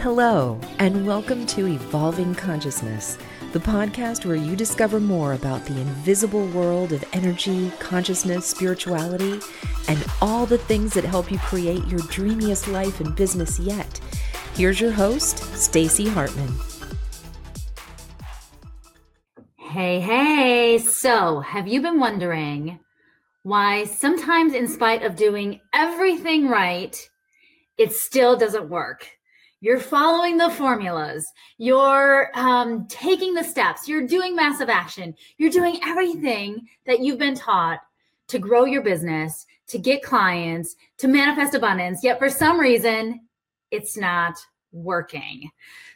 Hello, and welcome to Evolving Consciousness, the podcast where you discover more about the invisible world of energy, consciousness, spirituality, and all the things that help you create your dreamiest life and business yet. Here's your host, Stacey Hartman. Hey. So, have you been wondering why sometimes in spite of doing everything right, it still doesn't work? You're following the formulas, you're taking the steps, you're doing massive action, you're doing everything that you've been taught to grow your business, to get clients, to manifest abundance, yet for some reason, it's not working.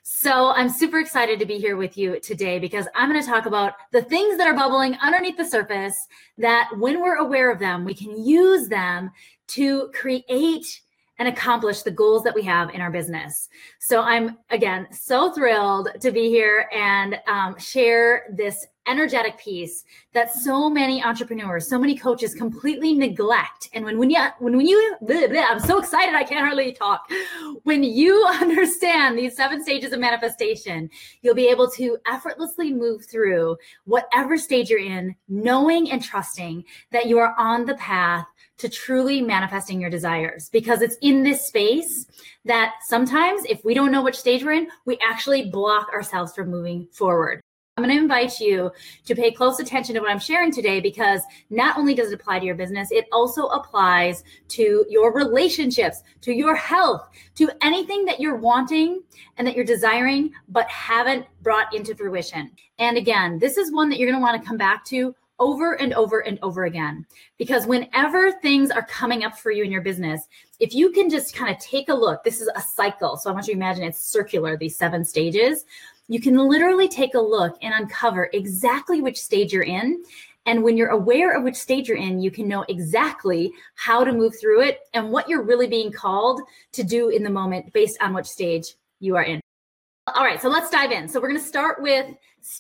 So I'm super excited to be here with you today because I'm going to talk about the things that are bubbling underneath the surface that when we're aware of them, we can use them to create and accomplish the goals that we have in our business. So I'm, again, so thrilled to be here and share this energetic piece that so many entrepreneurs, so many coaches completely neglect. And when you, I'm so excited, I can't hardly talk. When you understand these 7 stages of manifestation, you'll be able to effortlessly move through whatever stage you're in, knowing and trusting that you are on the path to truly manifesting your desires, because it's in this space that sometimes if we don't know which stage we're in, we actually block ourselves from moving forward. I'm going to invite you to pay close attention to what I'm sharing today, because not only does it apply to your business, it also applies to your relationships, to your health, to anything that you're wanting and that you're desiring, but haven't brought into fruition. And again, this is one that you're going to want to come back to over and over and over again, because whenever things are coming up for you in your business, if you can just kind of take a look, this is a cycle. So I want you to imagine it's circular, these 7 stages. You can literally take a look and uncover exactly which stage you're in. And when you're aware of which stage you're in, you can know exactly how to move through it and what you're really being called to do in the moment based on which stage you are in. All right, so let's dive in. So we're going to start with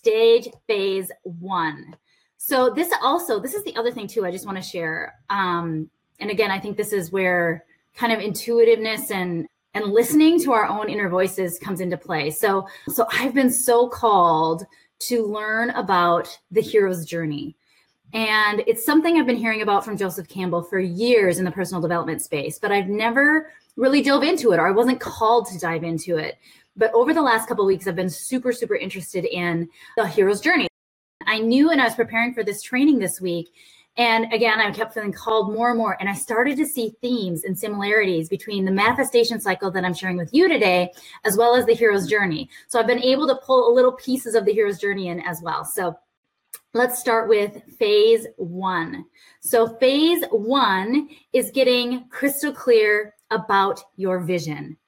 phase 1. So this is the other thing too, I just want to share. And again, I think this is where kind of intuitiveness and listening to our own inner voices comes into play. So I've been so called to learn about the hero's journey. And it's something I've been hearing about from Joseph Campbell for years in the personal development space, but I've never really dove into it, or I wasn't called to dive into it. But over the last couple of weeks, I've been super, super interested in the hero's journey. I knew, and I was preparing for this training this week. And again, I kept feeling called more and more. And I started to see themes and similarities between the manifestation cycle that I'm sharing with you today, as well as the hero's journey. So I've been able to pull little pieces of the hero's journey in as well. So let's start with phase 1. So phase 1 is getting crystal clear about your vision.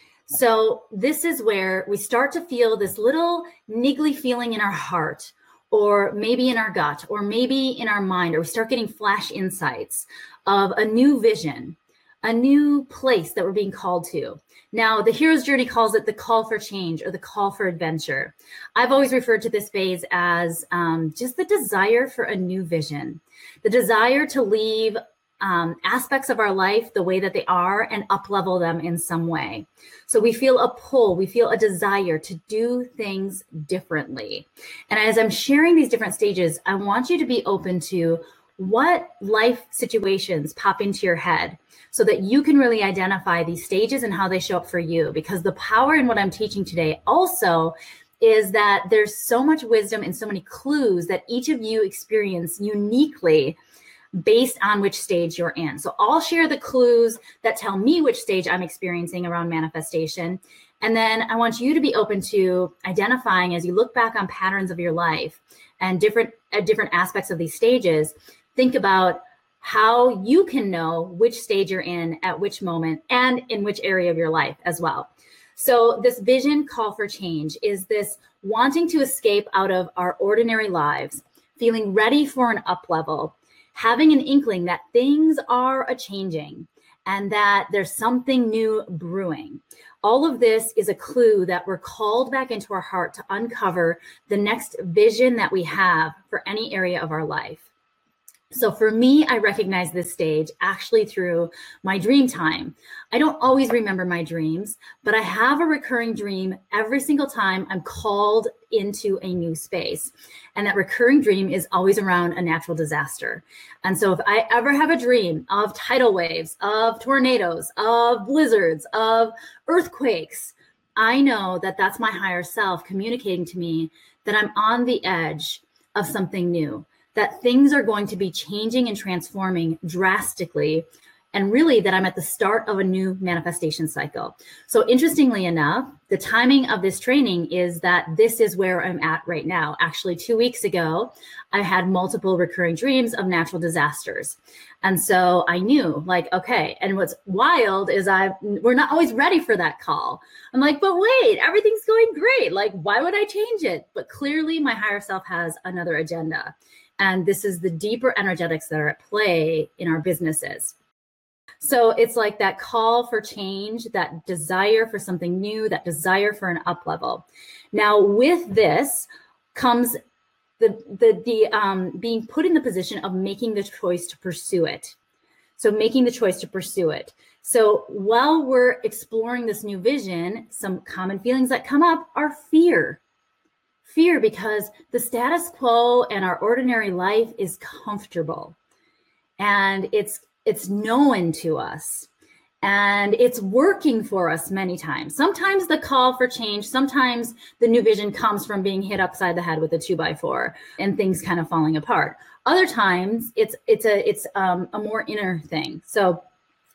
So this is where we start to feel this little niggly feeling in our heart, or maybe in our gut, or maybe in our mind, or we start getting flash insights of a new vision, a new place that we're being called to. Now, the hero's journey calls it the call for change or the call for adventure. I've always referred to this phase as just the desire for a new vision, the desire to leave aspects of our life the way that they are and up-level them in some way. So we feel a pull, we feel a desire to do things differently. And as I'm sharing these different stages, I want you to be open to what life situations pop into your head so that you can really identify these stages and how they show up for you. Because the power in what I'm teaching today also is that there's so much wisdom and so many clues that each of you experience uniquely based on which stage you're in. So I'll share the clues that tell me which stage I'm experiencing around manifestation. And then I want you to be open to identifying, as you look back on patterns of your life and different aspects of these stages, think about how you can know which stage you're in at which moment and in which area of your life as well. So this vision call for change is this wanting to escape out of our ordinary lives, feeling ready for an up level, having an inkling that things are a-changing and that there's something new brewing. All of this is a clue that we're called back into our heart to uncover the next vision that we have for any area of our life. So for me, I recognize this stage actually through my dream time. I don't always remember my dreams, but I have a recurring dream every single time I'm called into a new space. And that recurring dream is always around a natural disaster. And so if I ever have a dream of tidal waves, of tornadoes, of blizzards, of earthquakes, I know that that's my higher self communicating to me that I'm on the edge of something new, that things are going to be changing and transforming drastically, and really that I'm at the start of a new manifestation cycle. So interestingly enough, the timing of this training is that this is where I'm at right now. Actually, 2 weeks ago, I had multiple recurring dreams of natural disasters. And so I knew, like, okay, and what's wild is we're not always ready for that call. I'm like, but wait, everything's going great. Like, why would I change it? But clearly my higher self has another agenda. And this is the deeper energetics that are at play in our businesses. So it's like that call for change, that desire for something new, that desire for an up level. Now, with this comes the being put in the position of making the choice to pursue it. So making the choice to pursue it. So while we're exploring this new vision, some common feelings that come up are fear. Fear because the status quo and our ordinary life is comfortable, and it's known to us, and it's working for us many times. Sometimes the call for change, sometimes the new vision comes from being hit upside the head with a 2x4 and things kind of falling apart. Other times it's a more inner thing. So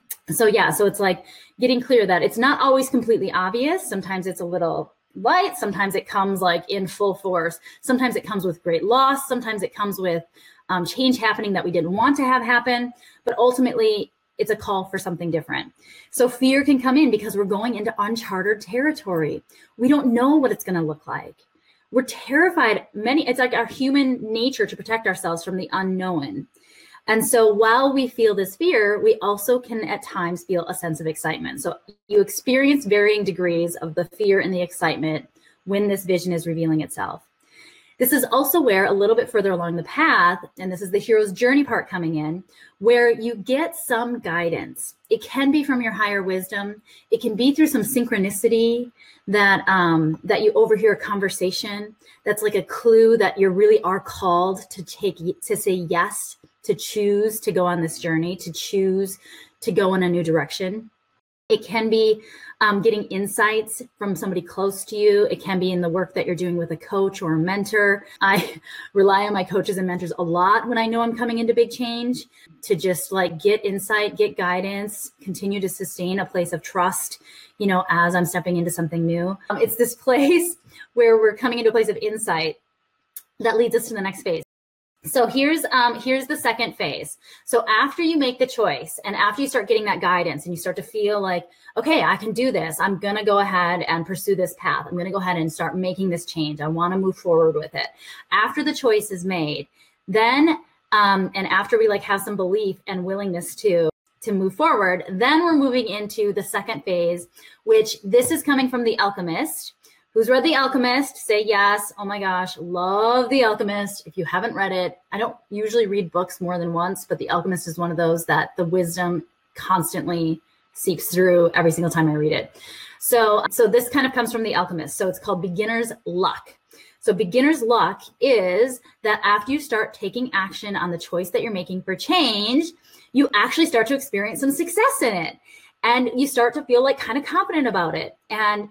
it's like getting clear that it's not always completely obvious. Sometimes it's a little light. Sometimes it comes like in full force. Sometimes it comes with great loss. Sometimes it comes with change happening that we didn't want to have happen. But ultimately, it's a call for something different. So fear can come in because we're going into uncharted territory. We don't know what it's going to look like. We're terrified. It's like our human nature to protect ourselves from the unknown. And so while we feel this fear, we also can at times feel a sense of excitement. So you experience varying degrees of the fear and the excitement when this vision is revealing itself. This is also where a little bit further along the path, and this is the hero's journey part coming in, where you get some guidance. It can be from your higher wisdom. It can be through some synchronicity that you overhear a conversation that's like a clue that you really are called to say yes, to choose to go on this journey, to choose to go in a new direction. It can be getting insights from somebody close to you. It can be in the work that you're doing with a coach or a mentor. I rely on my coaches and mentors a lot when I know I'm coming into big change to just like get insight, get guidance, continue to sustain a place of trust, as I'm stepping into something new. It's this place where we're coming into a place of insight that leads us to the next phase. So here's the second phase. So after you make the choice and after you start getting that guidance and you start to feel like, okay, I can do this. I'm going to go ahead and pursue this path. I'm going to go ahead and start making this change. I want to move forward with it. After the choice is made, then, and after we have some belief and willingness to move forward, then we're moving into the second phase, which this is coming from The Alchemist. Who's read The Alchemist? Say yes. Oh my gosh, love The Alchemist. If you haven't read it, I don't usually read books more than once, but The Alchemist is one of those that the wisdom constantly seeps through every single time I read it. So this kind of comes from The Alchemist. So it's called beginner's luck. So beginner's luck is that after you start taking action on the choice that you're making for change, you actually start to experience some success in it. And you start to feel kind of confident about it. And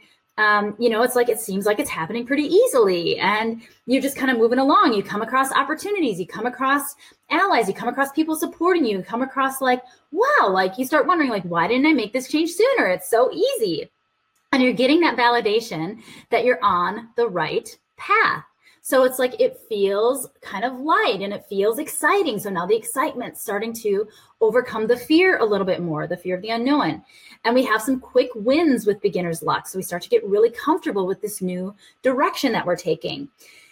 it's it seems like it's happening pretty easily, and you're just kind of moving along. You come across opportunities, you come across allies, you come across people supporting you, come across wow, you start wondering why didn't I make this change sooner? It's so easy. And you're getting that validation that you're on the right path. So it's it feels kind of light and it feels exciting. So now the excitement's starting to overcome the fear a little bit more, the fear of the unknown. And we have some quick wins with beginner's luck. So we start to get really comfortable with this new direction that we're taking.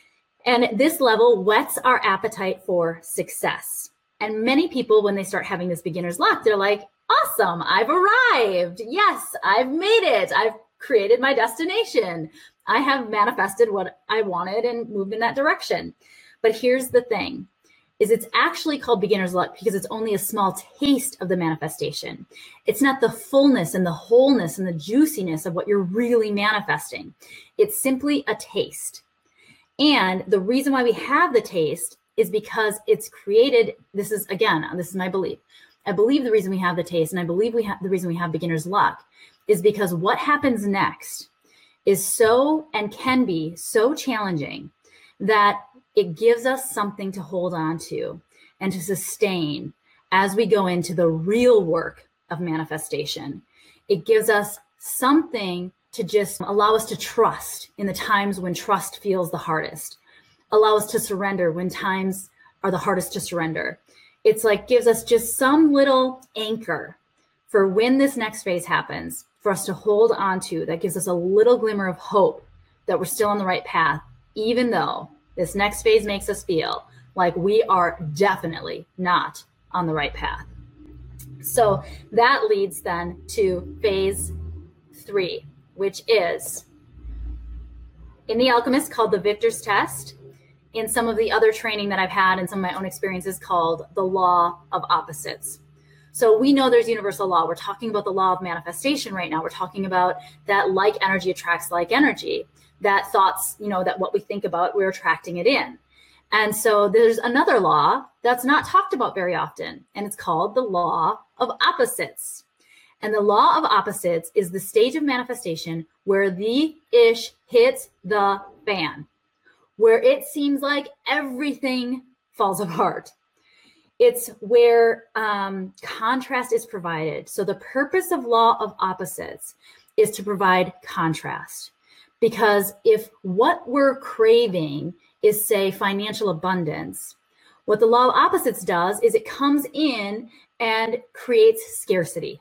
And this level whets our appetite for success. And many people, when they start having this beginner's luck, they're like, awesome, I've arrived. Yes, I've made it. I've created my destination. I have manifested what I wanted and moved in that direction. But here's the thing, is it's actually called beginner's luck because it's only a small taste of the manifestation. It's not the fullness and the wholeness and the juiciness of what you're really manifesting. It's simply a taste. And the reason why we have the taste is because it's created. This is my belief. I believe the reason we have the taste, and I believe the reason we have beginner's luck is because what happens next is so and can be so challenging that it gives us something to hold on to and to sustain as we go into the real work of manifestation. It gives us something to just allow us to trust in the times when trust feels the hardest, allow us to surrender when times are the hardest to surrender. It's like gives us just some little anchor for when this next phase happens for us to hold on to, that gives us a little glimmer of hope that we're still on the right path, even though this next phase makes us feel like we are definitely not on the right path. So that leads then to phase 3, which is in The Alchemist called the Victor's Test. In some of the other training that I've had and some of my own experiences called the law of opposites. So we know there's universal law. We're talking about the law of manifestation right now. We're talking about that like energy attracts like energy, that thoughts, that what we think about, we're attracting it in. And so there's another law that's not talked about very often, and it's called the law of opposites. And the law of opposites is the stage of manifestation where the ish hits the fan, where it seems like everything falls apart. It's where contrast is provided. So the purpose of law of opposites is to provide contrast. Because if what we're craving is, say, financial abundance, what the law of opposites does is it comes in and creates scarcity.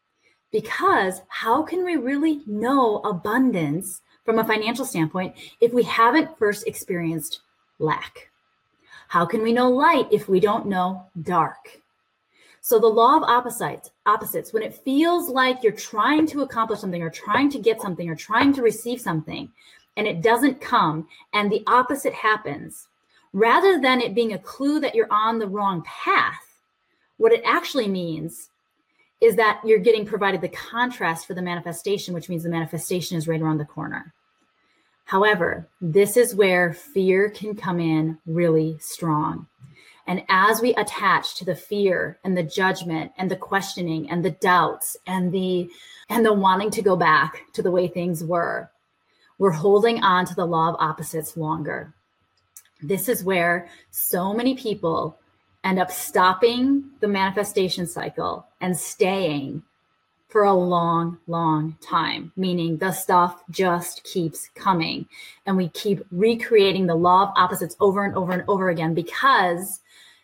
Because how can we really know abundance from a financial standpoint if we haven't first experienced lack? How can we know light if we don't know dark? So the law of opposites, when it feels like you're trying to accomplish something or trying to get something or trying to receive something and it doesn't come and the opposite happens, rather than it being a clue that you're on the wrong path, what it actually means is that you're getting provided the contrast for the manifestation, which means the manifestation is right around the corner. However, this is where fear can come in really strong. And as we attach to the fear and the judgment and the questioning and the doubts and the wanting to go back to the way things were, we're holding on to the law of opposites longer. This is where so many people end up stopping the manifestation cycle and staying for a long, long time, meaning the stuff just keeps coming and we keep recreating the law of opposites over and over and over again, because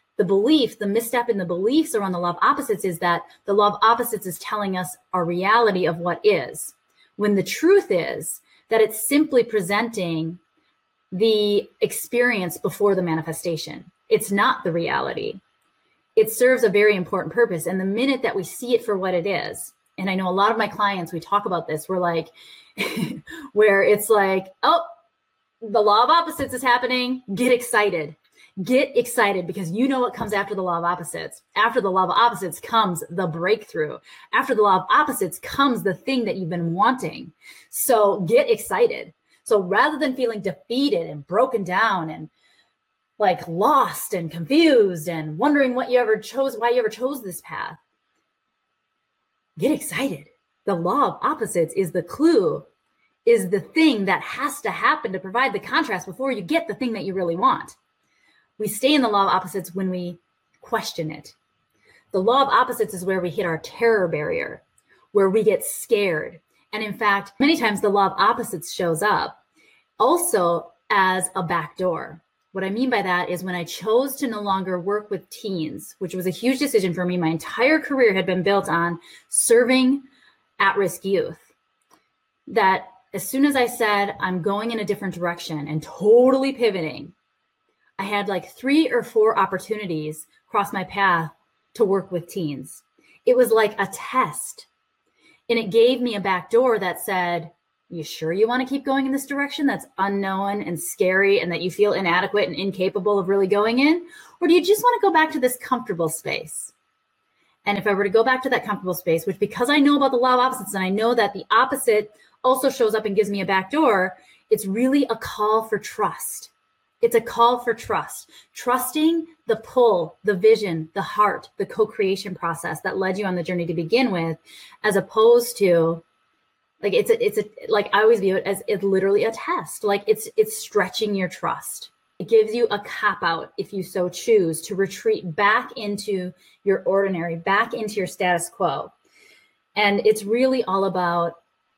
the misstep in the beliefs around the law of opposites is that the law of opposites is telling us our reality of what is, when the truth is that it's simply presenting the experience before the manifestation. It's not the reality. It serves a very important purpose. And the minute that we see it for what it is, and I know a lot of my clients, we talk about this, we're like, where it's like, oh, the law of opposites is happening. Get excited. Get excited because you know what comes after the law of opposites. After the law of opposites comes the breakthrough. After the law of opposites comes the thing that you've been wanting. So get excited. So rather than feeling defeated and broken down and like lost and confused and wondering why you ever chose this path, get excited. The law of opposites is the clue, is the thing that has to happen to provide the contrast before you get the thing that you really want. We stay in the law of opposites when we question it. The law of opposites is where we hit our terror barrier, where we get scared. And in fact, many times the law of opposites shows up also as a backdoor. What I mean by that is when I chose to no longer work with teens, which was a huge decision for me, my entire career had been built on serving at-risk youth, that as soon as I said, I'm going in a different direction and totally pivoting, I had like 3 or 4 opportunities cross my path to work with teens. It was like a test. And it gave me a back door that said, You sure you want to keep going in this direction that's unknown and scary and that you feel inadequate and incapable of really going in? Or do you just want to go back to this comfortable space? And if I were to go back to that comfortable space, which because I know about the law of opposites and I know that the opposite also shows up and gives me a back door, it's really a call for trust. It's a call for trust, trusting the pull, the vision, the heart, the co-creation process that led you on the journey to begin with, as opposed to like, like I always view it as it's literally a test. Like it's stretching your trust. It gives you a cop out, if you so choose, to retreat back into your ordinary, back into your status quo. And it's really all about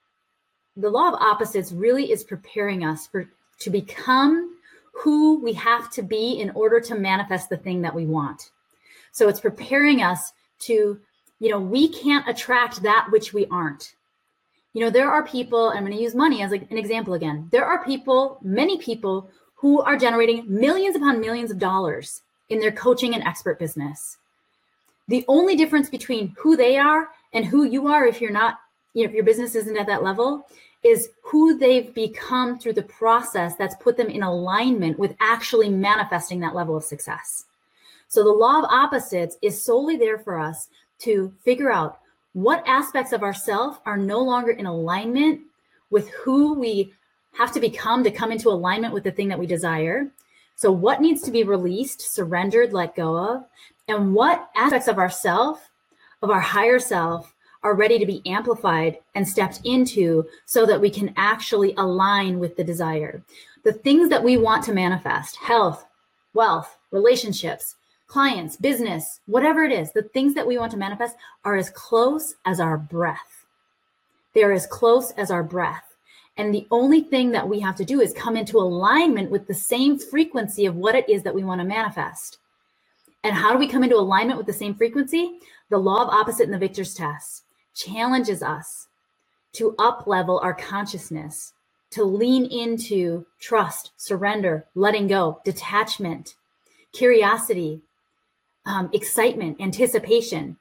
the law of opposites really is preparing us to become who we have to be in order to manifest the thing that we want. So it's preparing us to, we can't attract that which we aren't. There are people, and I'm going to use money as an example again. There are people, many people, who are generating millions upon millions of dollars in their coaching and expert business. The only difference between who they are and who you are, if you're not, if your business isn't at that level, is who they've become through the process that's put them in alignment with actually manifesting that level of success. So the law of opposites is solely there for us to figure out what aspects of ourselves are no longer in alignment with who we have to become to come into alignment with the thing that we desire. So what needs to be released, surrendered, let go of, and what aspects of ourself, of our higher self, are ready to be amplified and stepped into so that we can actually align with the desire. The things that we want to manifest, health, wealth, relationships, clients, business, whatever it is, the things that we want to manifest are as close as our breath. They're as close as our breath. And the only thing that we have to do is come into alignment with the same frequency of what it is that we want to manifest. And how do we come into alignment with the same frequency? The law of opposite in the Victor's test challenges us to up-level our consciousness, to lean into trust, surrender, letting go, detachment, curiosity, excitement, anticipation.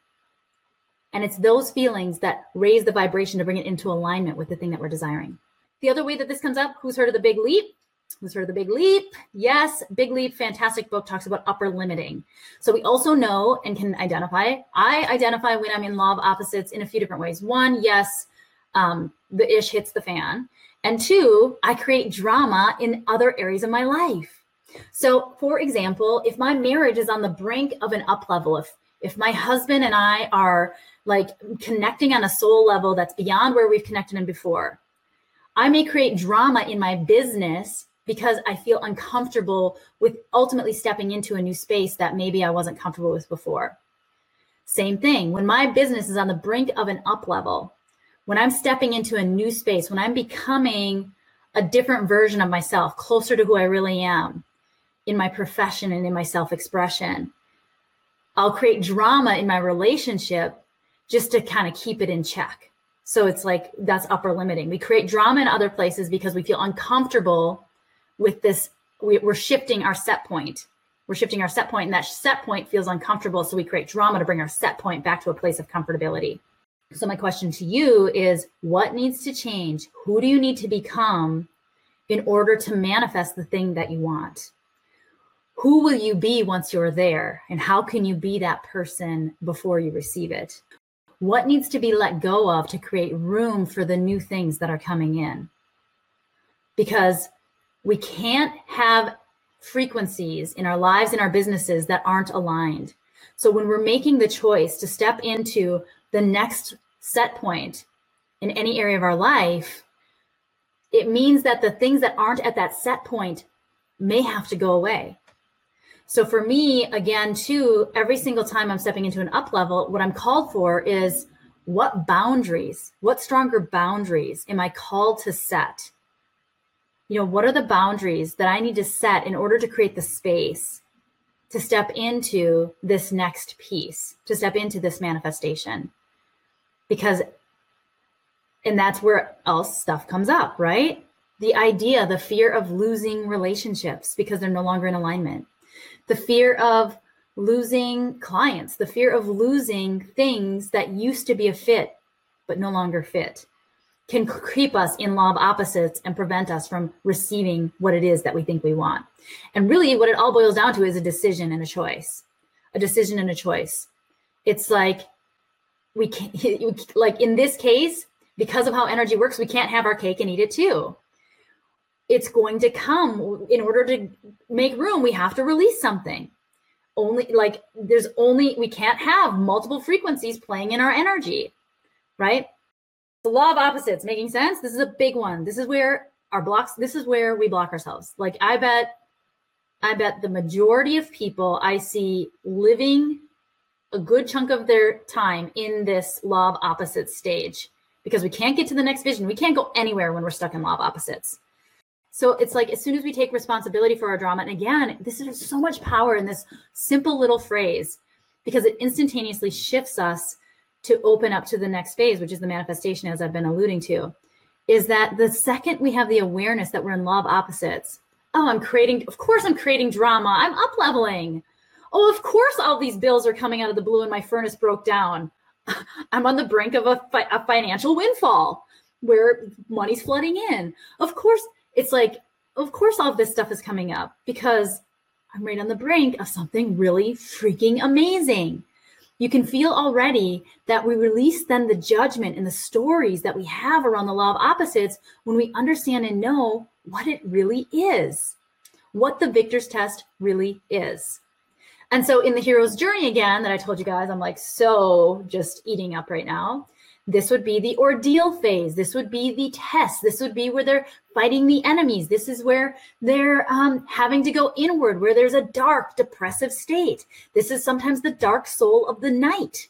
And it's those feelings that raise the vibration to bring it into alignment with the thing that we're desiring. The other way that this comes up, who's heard of the Big Leap? Who's heard of the Big Leap? Yes, Big Leap, fantastic book, talks about upper limiting. So we also know and can identify. I identify when I'm in law of opposites in a few different ways. One, yes, the ish hits the fan. And two, I create drama in other areas of my life. So for example, if my marriage is on the brink of an up level, if my husband and I are like connecting on a soul level that's beyond where we've connected in before, I may create drama in my business because I feel uncomfortable with ultimately stepping into a new space that maybe I wasn't comfortable with before. Same thing, when my business is on the brink of an up level, when I'm stepping into a new space, when I'm becoming a different version of myself, closer to who I really am in my profession and in my self-expression, I'll create drama in my relationship just to kind of keep it in check. So it's like, that's upper limiting. We create drama in other places because we feel uncomfortable with this. We're shifting our set point. We're shifting our set point, and that set point feels uncomfortable. So we create drama to bring our set point back to a place of comfortability. So my question to you is, what needs to change? Who do you need to become in order to manifest the thing that you want? Who will you be once you're there? And how can you be that person before you receive it? What needs to be let go of to create room for the new things that are coming in? Because we can't have frequencies in our lives and our businesses that aren't aligned. So when we're making the choice to step into the next set point in any area of our life, it means that the things that aren't at that set point may have to go away. So for me, again, too, every single time I'm stepping into an up level, what I'm called for is what boundaries, what stronger boundaries am I called to set? What are the boundaries that I need to set in order to create the space to step into this next piece, to step into this manifestation? And that's where else stuff comes up, right? The idea, the fear of losing relationships because they're no longer in alignment. The fear of losing clients, the fear of losing things that used to be a fit, but no longer fit. can keep us in law of opposites and prevent us from receiving what it is that we think we want. And really what it all boils down to is a decision and a choice. A decision and a choice. It's like we can't, like in this case, because of how energy works, we can't have our cake and eat it too. It's going to come. In order to make room, we have to release something. We can't have multiple frequencies playing in our energy, right? The law of opposites, making sense? This is a big one. This is where we block ourselves. Like I bet the majority of people I see living a good chunk of their time in this law of opposites stage, because we can't get to the next vision. We can't go anywhere when we're stuck in law of opposites. So it's like, as soon as we take responsibility for our drama, and again, this is so much power in this simple little phrase, because it instantaneously shifts us to open up to the next phase, which is the manifestation, as I've been alluding to, is that the second we have the awareness that we're in law of opposites, of course I'm creating drama. I'm up leveling. Oh, of course all these bills are coming out of the blue and my furnace broke down. I'm on the brink of a financial windfall where money's flooding in. Of course, it's like, of course all of this stuff is coming up because I'm right on the brink of something really freaking amazing. You can feel already that we release then the judgment and the stories that we have around the law of opposites when we understand and know what it really is, what the victor's test really is. And so in the hero's journey, again, that I told you guys, I'm like so just eating up right now. This would be the ordeal phase. This would be the test. This would be where they're fighting the enemies. This is where they're having to go inward, where there's a dark, depressive state. This is sometimes the dark soul of the night.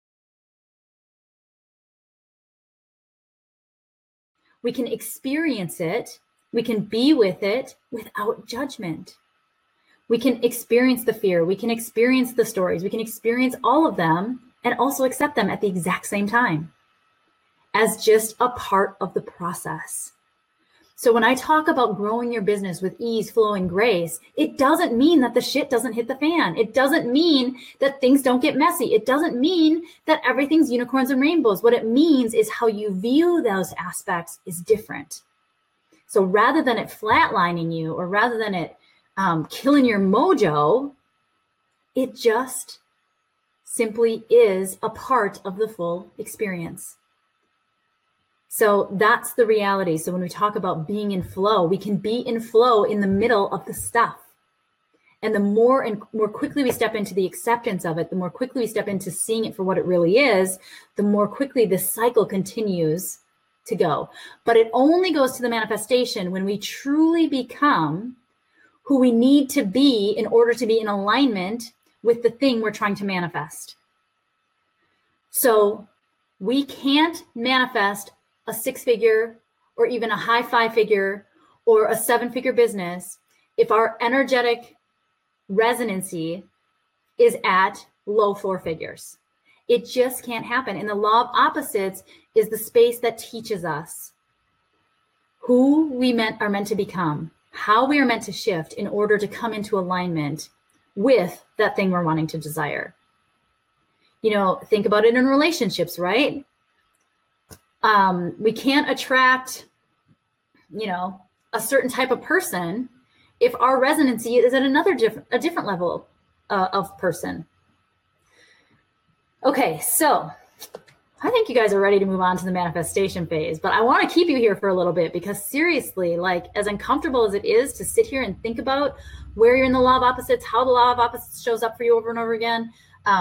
We can experience it. We can be with it without judgment. We can experience the fear. We can experience the stories. We can experience all of them and also accept them at the exact same time as just a part of the process. So when I talk about growing your business with ease, flow, and grace, it doesn't mean that the shit doesn't hit the fan. It doesn't mean that things don't get messy. It doesn't mean that everything's unicorns and rainbows. What it means is how you view those aspects is different. So rather than it flatlining you, or rather than it killing your mojo, it just simply is a part of the full experience. So that's the reality. So when we talk about being in flow, we can be in flow in the middle of the stuff. And the more quickly we step into the acceptance of it, the more quickly we step into seeing it for what it really is, the more quickly this cycle continues to go. But it only goes to the manifestation when we truly become who we need to be in order to be in alignment with the thing we're trying to manifest. So we can't manifest a 6-figure or even a high 5-figure or a 7-figure business if our energetic resonancy is at low 4 figures. It just can't happen. And the law of opposites is the space that teaches us who we are meant to become, how we are meant to shift in order to come into alignment with that thing we're wanting to desire. You know, think about it in relationships, right? We can't attract, a certain type of person if our resonancy is at a different level of person. Okay, so I think you guys are ready to move on to the manifestation phase, but I want to keep you here for a little bit because seriously, like as uncomfortable as it is to sit here and think about where you're in the law of opposites, how the law of opposites shows up for you over and over again,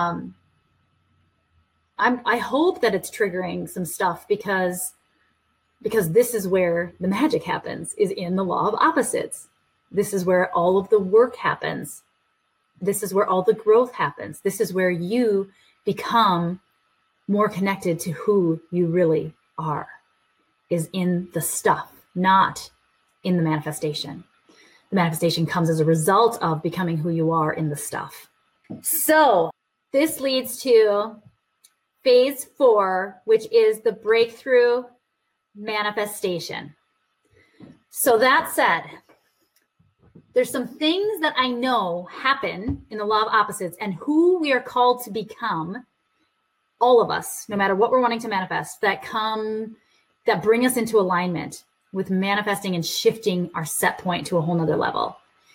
I hope that it's triggering some stuff because this is where the magic happens, is in the law of opposites. This is where all of the work happens. This is where all the growth happens. This is where you become more connected to who you really are, is in the stuff, not in the manifestation. The manifestation comes as a result of becoming who you are in the stuff. So this leads to phase 4, which is the breakthrough manifestation. So that said, there's some things that I know happen in the law of opposites and who we are called to become, all of us, no matter what we're wanting to manifest, that that bring us into alignment with manifesting and shifting our set point to a whole nother level.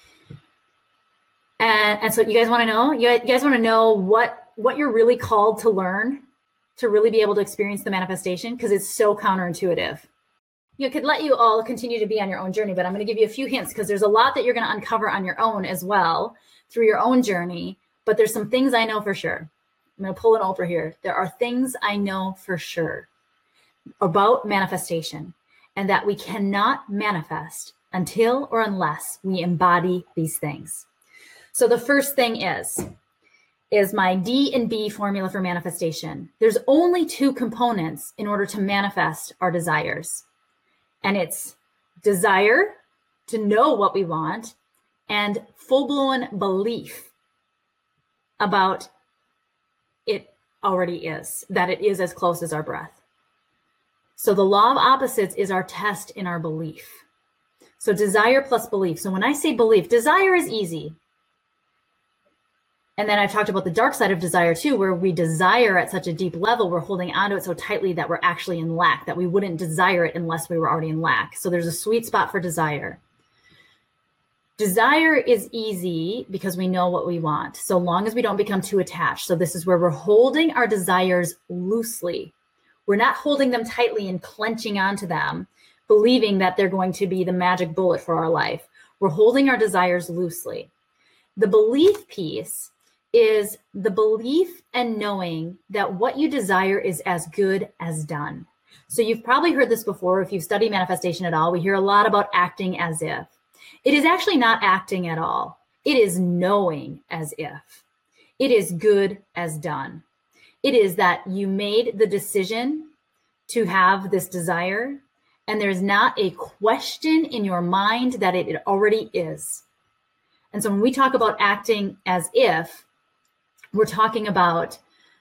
And so you guys want to know? You guys want to know what you're really called to learn to really be able to experience the manifestation? Because it's so counterintuitive. You could let you all continue to be on your own journey, but I'm going to give you a few hints because there's a lot that you're going to uncover on your own as well through your own journey. But there's some things I know for sure. I'm going to pull an Oprah here. There are things I know for sure about manifestation, and that we cannot manifest until or unless we embody these things. So the first thing is my D and B formula for manifestation. There's only two components in order to manifest our desires. And it's desire to know what we want and full-blown belief about it already is, that it is as close as our breath. So the law of opposites is our test in our belief. So desire plus belief. So when I say belief, desire is easy. And then I've talked about the dark side of desire too, where we desire at such a deep level, we're holding onto it so tightly that we're actually in lack, that we wouldn't desire it unless we were already in lack. So there's a sweet spot for desire. Desire is easy because we know what we want, so long as we don't become too attached. So this is where we're holding our desires loosely. We're not holding them tightly and clenching onto them, believing that they're going to be the magic bullet for our life. We're holding our desires loosely. The belief piece is the belief and knowing that what you desire is as good as done. So you've probably heard this before. If you've studied manifestation at all, we hear a lot about acting as if. It is actually not acting at all. It is knowing as if. It is good as done. It is that you made the decision to have this desire, and there's not a question in your mind that it already is. And so when we talk about acting as if, we're talking about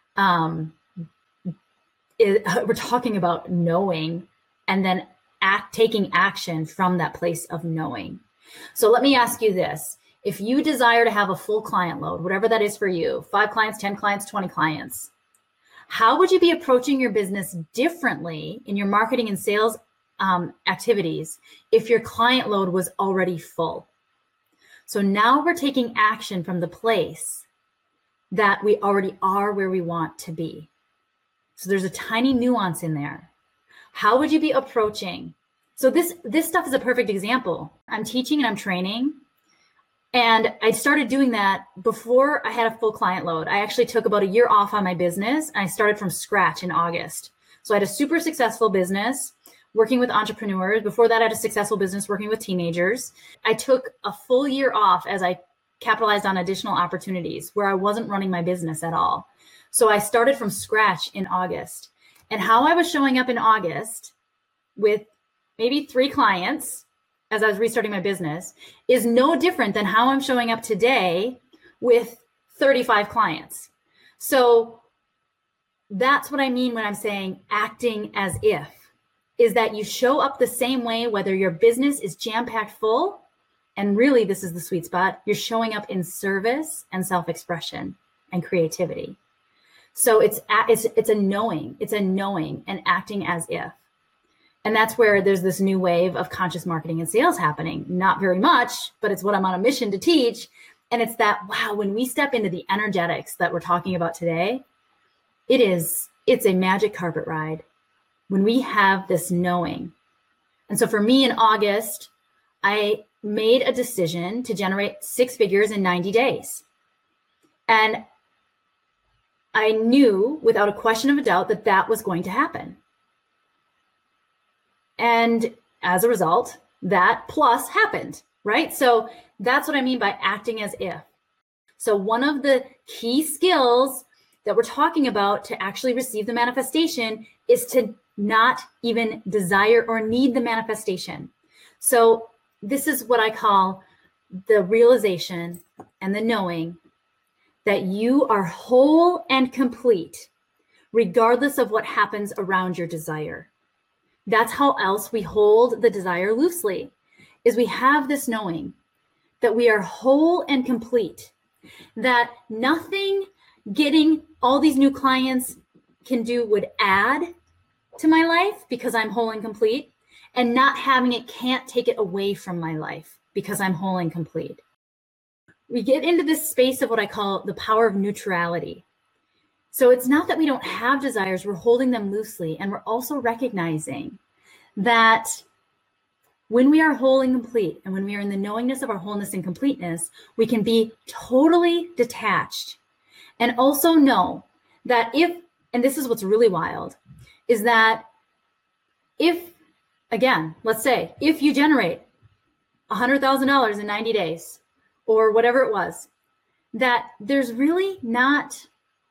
knowing and then taking action from that place of knowing. So let me ask you this. If you desire to have a full client load, whatever that is for you, 5 clients, 10 clients, 20 clients, how would you be approaching your business differently in your marketing and sales activities if your client load was already full? So now we're taking action from the place that we already are where we want to be. So there's a tiny nuance in there. How would you be approaching? So this stuff is a perfect example. I'm teaching and I'm training, and I started doing that before I had a full client load. I actually took about a year off on my business, and I started from scratch in August. So I had a super successful business working with entrepreneurs. Before that, I had a successful business working with teenagers. I took a full year off as I capitalized on additional opportunities where I wasn't running my business at all. So I started from scratch in August. And how I was showing up in August with maybe 3 clients as I was restarting my business is no different than how I'm showing up today with 35 clients. So that's what I mean when I'm saying acting as if, is that you show up the same way, whether your business is jam-packed full. And really, this is the sweet spot. You're showing up in service and self-expression and creativity. So it's a knowing. It's a knowing and acting as if. And that's where there's this new wave of conscious marketing and sales happening. Not very much, but it's what I'm on a mission to teach. And it's that, wow, when we step into the energetics that we're talking about today, it's a magic carpet ride when we have this knowing. And so for me in August, I made a decision to generate 6 figures in 90 days. And I knew without a question of a doubt that that was going to happen. And as a result, that plus happened, right? So that's what I mean by acting as if. So one of the key skills that we're talking about to actually receive the manifestation is to not even desire or need the manifestation. So this is what I call the realization and the knowing that you are whole and complete, regardless of what happens around your desire. That's how else we hold the desire loosely, is we have this knowing that we are whole and complete, that nothing getting all these new clients can do would add to my life because I'm whole and complete, and not having it can't take it away from my life because I'm whole and complete. We get into this space of what I call the power of neutrality. So it's not that we don't have desires, we're holding them loosely. And we're also recognizing that when we are whole and complete, and when we are in the knowingness of our wholeness and completeness, we can be totally detached. And also know that if, and this is what's really wild, is that if, again, let's say, if you generate $100,000 in 90 days, or whatever it was, that there's really not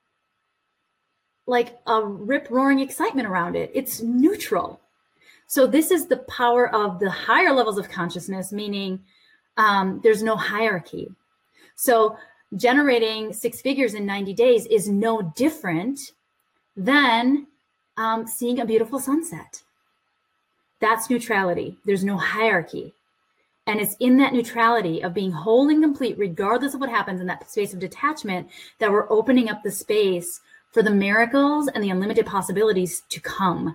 like a rip-roaring excitement around it. It's neutral. So this is the power of the higher levels of consciousness, meaning there's no hierarchy. So generating 6 figures in 90 days is no different than seeing a beautiful sunset. That's neutrality. There's no hierarchy. And it's in that neutrality of being whole and complete, regardless of what happens in that space of detachment, that we're opening up the space for the miracles and the unlimited possibilities to come.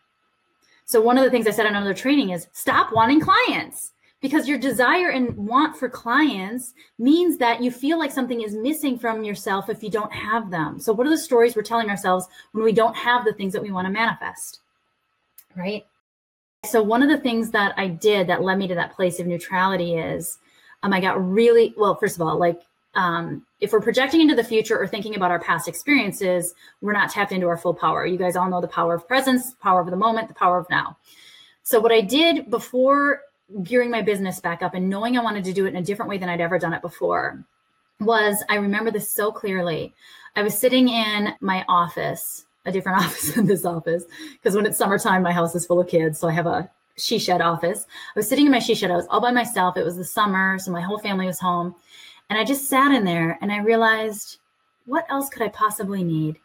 So one of the things I said on another training is stop wanting clients, because your desire and want for clients means that you feel like something is missing from yourself if you don't have them. So what are the stories we're telling ourselves when we don't have the things that we want to manifest, right? So one of the things that I did that led me to that place of neutrality is I got really, well, first of all, like if we're projecting into the future or thinking about our past experiences, we're not tapped into our full power. You guys all know the power of presence, the power of the moment, the power of now. So what I did before gearing my business back up and knowing I wanted to do it in a different way than I'd ever done it before was, I remember this so clearly. I was sitting in my office, a different office than this office, because when it's summertime, my house is full of kids. So I have a she shed office. I was sitting in my she shed. I was all by myself. It was the summer, so my whole family was home. And I just sat in there and I realized, what else could I possibly need?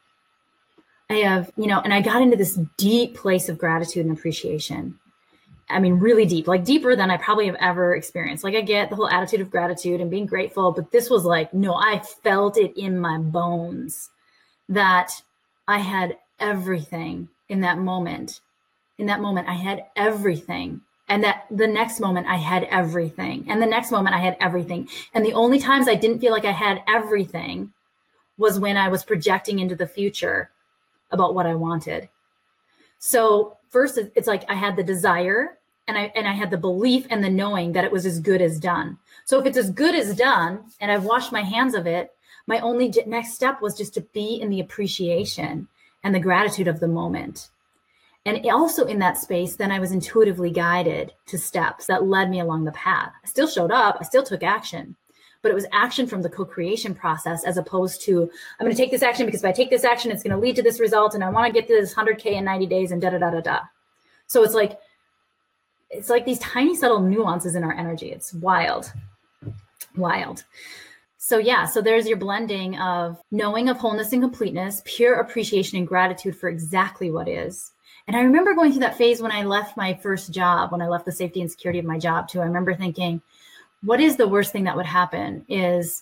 I have, and I got into this deep place of gratitude and appreciation. I mean, really deep, like deeper than I probably have ever experienced. Like I get the whole attitude of gratitude and being grateful, but this was like, no, I felt it in my bones that I had everything in that moment. In that moment, I had everything. And that the next moment I had everything. And the next moment I had everything. And the only times I didn't feel like I had everything was when I was projecting into the future about what I wanted. So first, it's like I had the desire and I had the belief and the knowing that it was as good as done. So if it's as good as done and I've washed my hands of it, my only next step was just to be in the appreciation and the gratitude of the moment. And also in that space, then I was intuitively guided to steps that led me along the path. I still showed up, I still took action, but it was action from the co-creation process as opposed to, I'm going to take this action because if I take this action, it's going to lead to this result. And I want to get to this 100K in 90 days and da-da-da-da-da. So it's like these tiny subtle nuances in our energy. It's wild, wild. So yeah, so there's your blending of knowing of wholeness and completeness, pure appreciation and gratitude for exactly what is. And I remember going through that phase when I left my first job, when I left the safety and security of my job too. I remember thinking, what is the worst thing that would happen is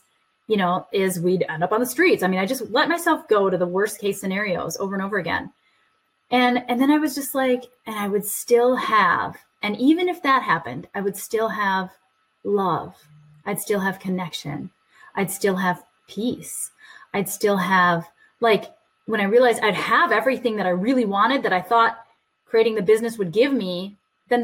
we'd end up on the streets. I mean, I just let myself go to the worst case scenarios over and over again. And then I was just like, and I would still have, and even if that happened, I would still have love. I'd still have connection. I'd still have peace. I'd still have, like, when I realized I'd have everything that I really wanted, that I thought creating the business would give me, then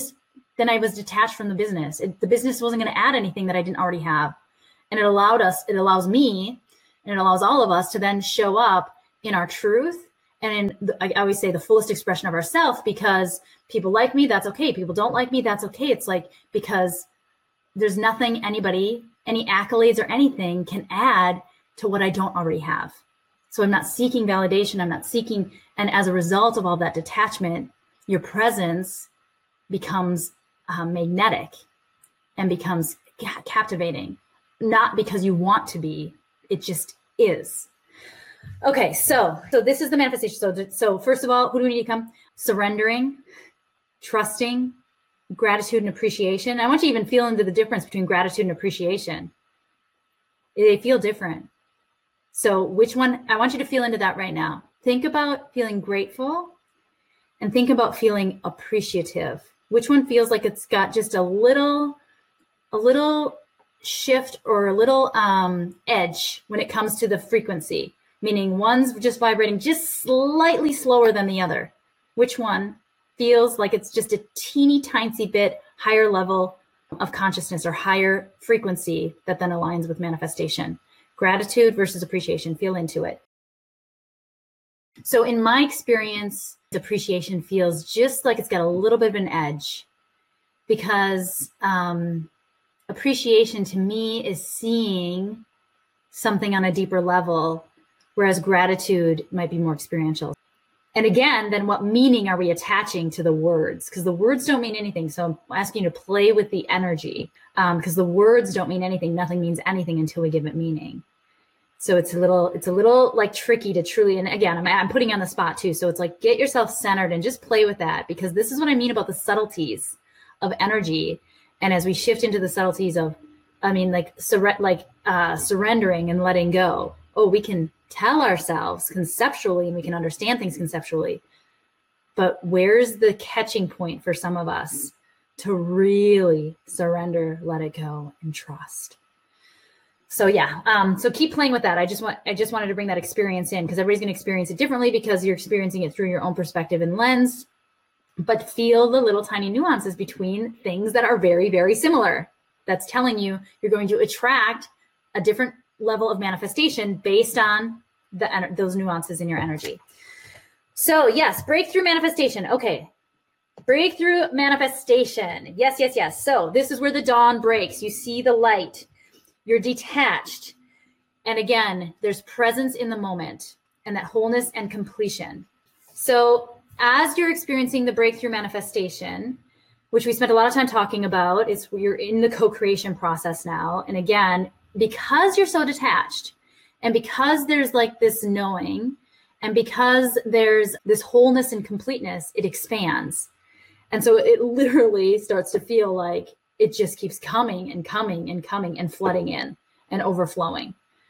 I was detached from the business. The business wasn't going to add anything that I didn't already have. And it allows me, and it allows all of us to then show up in our truth. And I always say the fullest expression of ourselves, because people like me, that's okay. People don't like me, that's okay. It's like, because there's nothing anybody, any accolades or anything can add to what I don't already have. So I'm not seeking validation. I'm not seeking. And as a result of all that detachment, your presence becomes magnetic and becomes captivating, not because you want to be, it just is. Okay. So this is the manifestation. So first of all, who do we need to come? Surrendering, trusting, gratitude and appreciation. I want you to even feel into the difference between gratitude and appreciation. They feel different. So which one? I want you to feel into that right now. Think about feeling grateful and think about feeling appreciative. Which one feels like it's got just a little shift or a little edge when it comes to the frequency, meaning one's just vibrating just slightly slower than the other? Which one feels like it's just a teeny tiny bit higher level of consciousness or higher frequency that then aligns with manifestation? Gratitude versus appreciation. Feel into it. So in my experience, appreciation feels just like it's got a little bit of an edge, because appreciation to me is seeing something on a deeper level, whereas gratitude might be more experiential. And again, then what meaning are we attaching to the words? Because the words don't mean anything. So I'm asking you to play with the energy, because the words don't mean anything. Nothing means anything until we give it meaning. So it's a little like tricky to truly, and again, I'm putting you on the spot too. So it's like, get yourself centered and just play with that, because this is what I mean about the subtleties of energy. And as we shift into the subtleties of, surrendering and letting go. Oh, we can tell ourselves conceptually and we can understand things conceptually, but where's the catching point for some of us to really surrender, let it go, and trust? So yeah, so keep playing with that. I just wanted to bring that experience in, because everybody's going to experience it differently because you're experiencing it through your own perspective and lens. But feel the little tiny nuances between things that are very, very similar. That's telling you you're going to attract a different level of manifestation based on those nuances in your energy. So yes, breakthrough manifestation. Okay. Breakthrough manifestation. Yes, yes, yes. So this is where the dawn breaks. You see the light. You're detached. And again, there's presence in the moment and that wholeness and completion. So as you're experiencing the breakthrough manifestation, which we spent a lot of time talking about, you're in the co-creation process now. And again, because you're so detached, and because there's like this knowing, and because there's this wholeness and completeness, it expands. And so it literally starts to feel like it just keeps coming and coming and coming and flooding in and overflowing.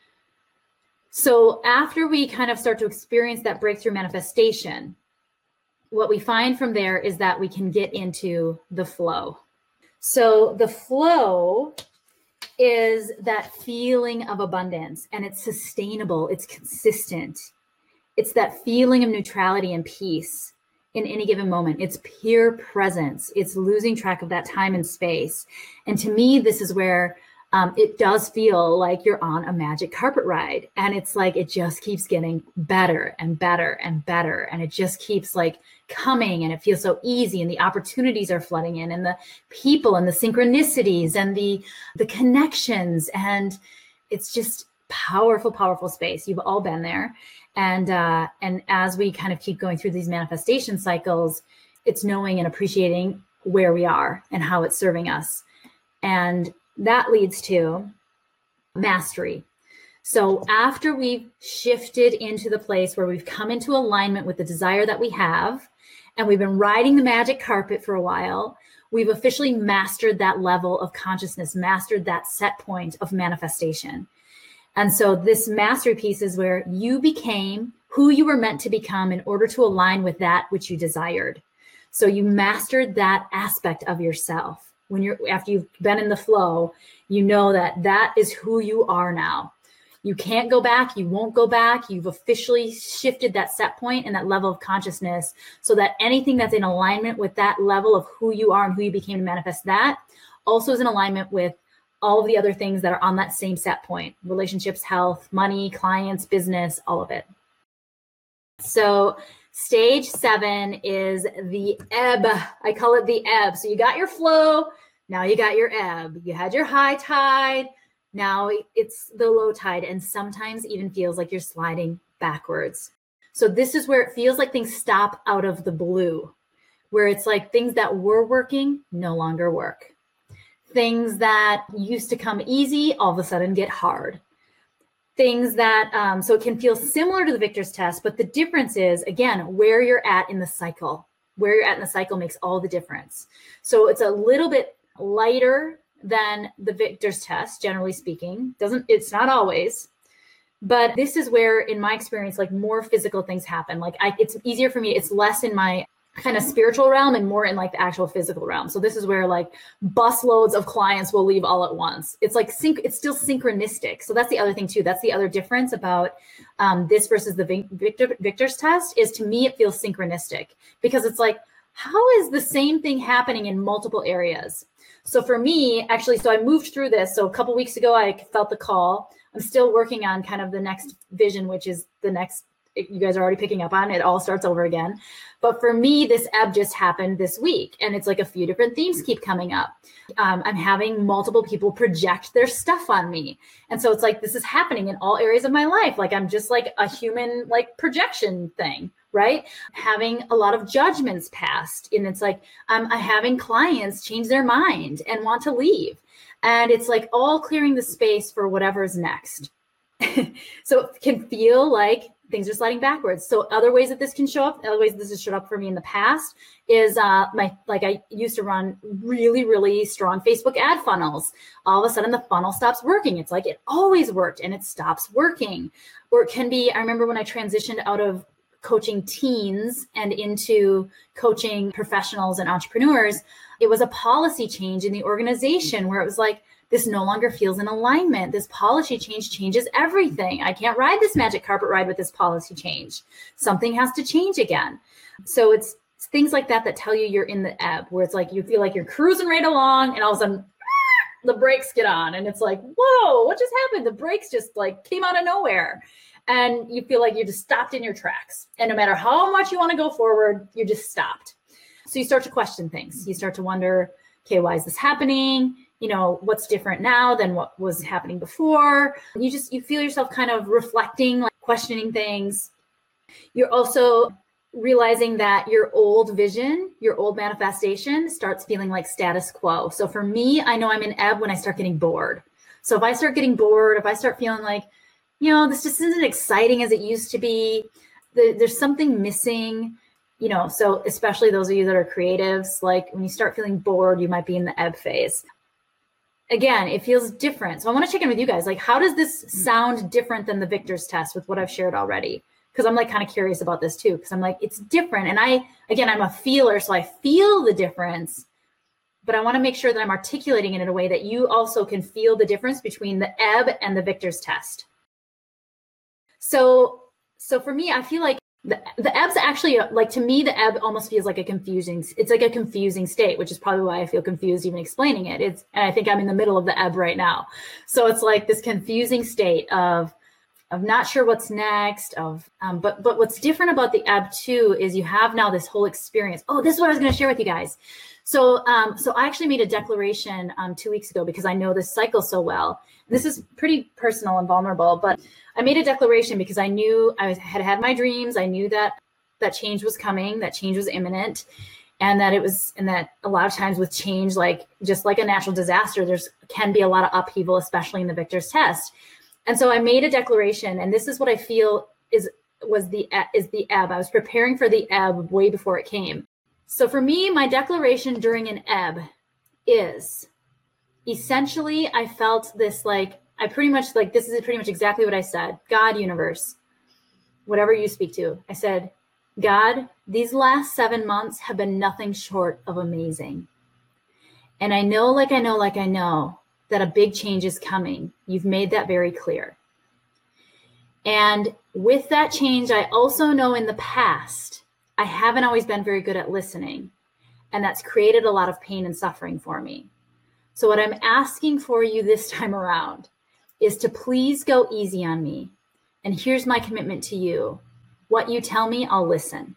So after we kind of start to experience that breakthrough manifestation, what we find from there is that we can get into the flow. So the flow is that feeling of abundance, and it's sustainable, it's consistent. It's that feeling of neutrality and peace in any given moment. It's pure presence. It's losing track of that time and space. And to me, this is where it does feel like you're on a magic carpet ride. And it's like, it just keeps getting better and better and better. And it just keeps like coming, and it feels so easy, and the opportunities are flooding in, and the people and the synchronicities and the connections. And it's just powerful, powerful space. You've all been there. And as we kind of keep going through these manifestation cycles, it's knowing and appreciating where we are and how it's serving us. And that leads to mastery. So after we've shifted into the place where we've come into alignment with the desire that we have, and we've been riding the magic carpet for a while, we've officially mastered that level of consciousness, mastered that set point of manifestation. And so this mastery piece is where you became who you were meant to become in order to align with that which you desired. So you mastered that aspect of yourself. After you've been in the flow, you know that is who you are now. You can't go back. You won't go back. You've officially shifted that set point and that level of consciousness, so that anything that's in alignment with that level of who you are and who you became to manifest that also is in alignment with all of the other things that are on that same set point: relationships, health, money, clients, business, all of it. So stage 7 is the ebb. I call it the ebb. So you got your flow. Now you got your ebb. You had your high tide. Now it's the low tide, and sometimes even feels like you're sliding backwards. So this is where it feels like things stop out of the blue, where it's like things that were working no longer work. Things that used to come easy all of a sudden get hard. Things that, so it can feel similar to the Victor's test, but the difference is, again, where you're at in the cycle. Where you're at in the cycle makes all the difference. So it's a little bit lighter than the Victor's test, generally speaking. It's not always, but this is where, in my experience, like more physical things happen. Like it's easier for me. It's less in my kind of spiritual realm and more in like the actual physical realm. So this is where like busloads of clients will leave all at once. It's like it's still synchronistic. So that's the other thing too. That's the other difference about this versus the Victor's test is, to me, it feels synchronistic, because it's like, how is the same thing happening in multiple areas? So for me, actually, so I moved through this. So a couple of weeks ago, I felt the call. I'm still working on kind of the next vision, which is the next, you guys are already picking up on, it all starts over again. But for me, this ebb just happened this week, and it's like a few different themes keep coming up. I'm having multiple people project their stuff on me. And so it's like, this is happening in all areas of my life. Like I'm just like a human, like projection thing, right? Having a lot of judgments passed. And it's like, I'm having clients change their mind and want to leave. And it's like all clearing the space for whatever's next. So it can feel like things are sliding backwards. So other ways that this can show up, other ways this has showed up for me in the past is I used to run really, really strong Facebook ad funnels. All of a sudden the funnel stops working. It's like it always worked and it stops working. Or it can be, I remember when I transitioned out of coaching teens and into coaching professionals and entrepreneurs, it was a policy change in the organization where it was like, this no longer feels in alignment. This policy change changes everything. I can't ride this magic carpet ride with this policy change. Something has to change again. So it's things like that that tell you you're in the ebb, where it's like you feel like you're cruising right along and all of a sudden the brakes get on and it's like, whoa, what just happened? The brakes just like came out of nowhere. And you feel like you're just stopped in your tracks. And no matter how much you want to go forward, you're just stopped. So you start to question things. You start to wonder, okay, why is this happening? You know, what's different now than what was happening before? You feel yourself kind of reflecting, like questioning things. You're also realizing that your old vision, your old manifestation starts feeling like status quo. So for me, I know I'm in ebb when I start getting bored. So if I start getting bored, if I start feeling like, you know, this just isn't exciting as it used to be, there's something missing, you know, so especially those of you that are creatives, like when you start feeling bored, you might be in the ebb phase. Again, it feels different. So I want to check in with you guys. Like, how does this sound different than the Victor's test with what I've shared already? Because I'm like kind of curious about this too. Because I'm like, it's different. And I'm a feeler, so I feel the difference. But I want to make sure that I'm articulating it in a way that you also can feel the difference between the ebb and the Victor's test. So for me, I feel like the ebb's actually, like, to me, the ebb almost feels like it's like a confusing state, which is probably why I feel confused even explaining it. And I think I'm in the middle of the ebb right now. So it's like this confusing state of not sure what's next, but what's different about the ebb too is you have now this whole experience. Oh, this is what I was going to share with you guys. So I actually made a declaration 2 weeks ago because I know this cycle so well. This is pretty personal and vulnerable, but I made a declaration because I knew I had my dreams. I knew that change was coming, that change was imminent, and that a lot of times with change, like just like a natural disaster, can be a lot of upheaval, especially in the Victor's test. And so I made a declaration, and this is what I feel is the ebb. I was preparing for the ebb way before it came. So for me, my declaration during an ebb is essentially, I felt this like, this is pretty much exactly what I said. God, universe, whatever you speak to. I said, God, these last 7 months have been nothing short of amazing. And I know that a big change is coming. You've made that very clear. And with that change, I also know in the past, I haven't always been very good at listening. And that's created a lot of pain and suffering for me. So what I'm asking for you this time around is to please go easy on me. And here's my commitment to you. What you tell me, I'll listen.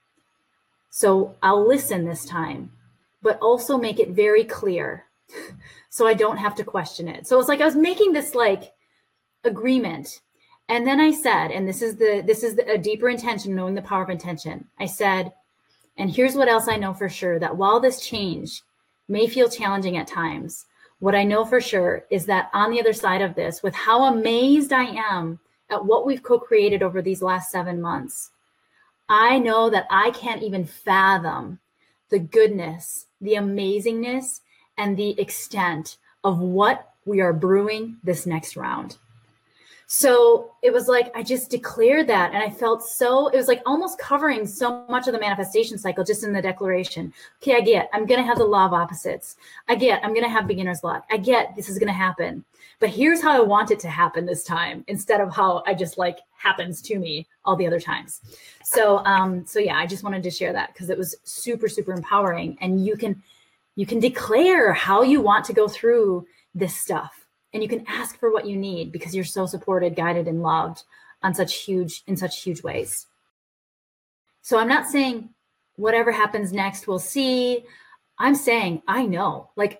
So I'll listen this time, but also make it very clear so I don't have to question it. So it's like I was making this like agreement. And then I said, and this is a deeper intention, knowing the power of intention. I said, and here's what else I know for sure, that while this change may feel challenging at times, what I know for sure is that on the other side of this, with how amazed I am at what we've co-created over these last 7 months, I know that I can't even fathom the goodness, the amazingness, and the extent of what we are brewing this next round. So it was like, I just declared that. And I felt it was like almost covering so much of the manifestation cycle just in the declaration. Okay, I'm going to have the law of opposites. I'm going to have beginner's luck. This is going to happen. But here's how I want it to happen this time, instead of how I just like happens to me all the other times. So yeah, I just wanted to share that because it was super, super empowering. And you can declare how you want to go through this stuff. And you can ask for what you need because you're so supported, guided, and loved in such huge ways. So I'm not saying whatever happens next, we'll see. I'm saying, I know it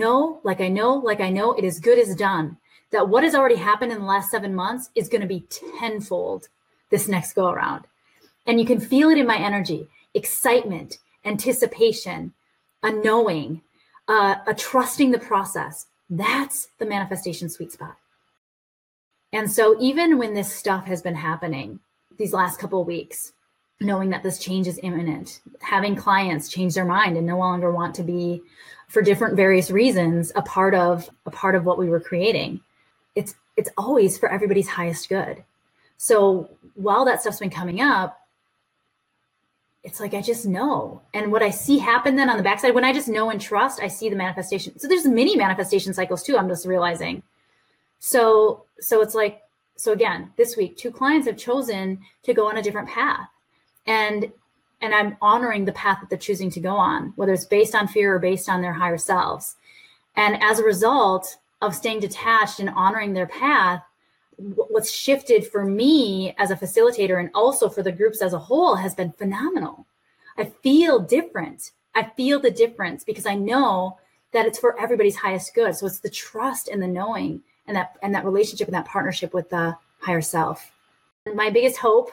is good as done, that what has already happened in the last 7 months is going to be tenfold this next go around. And you can feel it in my energy, excitement, anticipation, a knowing, a trusting the process. That's the manifestation sweet spot. And so even when this stuff has been happening these last couple of weeks, knowing that this change is imminent, having clients change their mind and no longer want to be, for different various reasons, a part of what we were creating, it's always for everybody's highest good. So while that stuff's been coming up, it's like, I just know. And what I see happen then on the backside, when I just know and trust, I see the manifestation. So there's many manifestation cycles too, I'm just realizing. So it's like, so again, this week, 2 clients have chosen to go on a different path. And I'm honoring the path that they're choosing to go on, whether it's based on fear or based on their higher selves. And as a result of staying detached and honoring their path, what's shifted for me as a facilitator and also for the groups as a whole has been phenomenal. I feel different. I feel the difference because I know that it's for everybody's highest good. So it's the trust and the knowing and that relationship and that partnership with the higher self. My biggest hope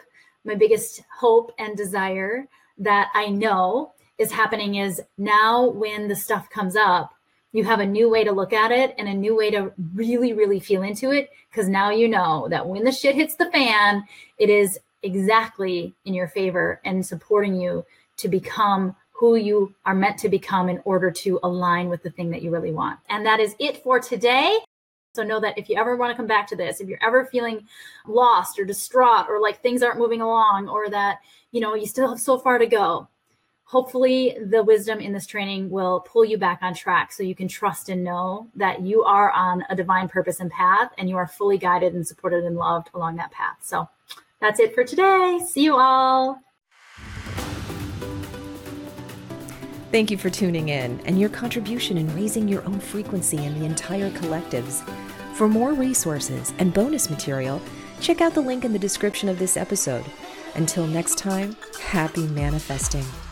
and desire that I know is happening is now when the stuff comes up, you have a new way to look at it and a new way to really, really feel into it. Because now you know that when the shit hits the fan, it is exactly in your favor and supporting you to become who you are meant to become in order to align with the thing that you really want. And that is it for today. So know that if you ever want to come back to this, if you're ever feeling lost or distraught or like things aren't moving along or that, you still have so far to go, hopefully the wisdom in this training will pull you back on track so you can trust and know that you are on a divine purpose and path and you are fully guided and supported and loved along that path. So that's it for today. See you all. Thank you for tuning in and your contribution in raising your own frequency and the entire collectives. For more resources and bonus material, check out the link in the description of this episode. Until next time, happy manifesting.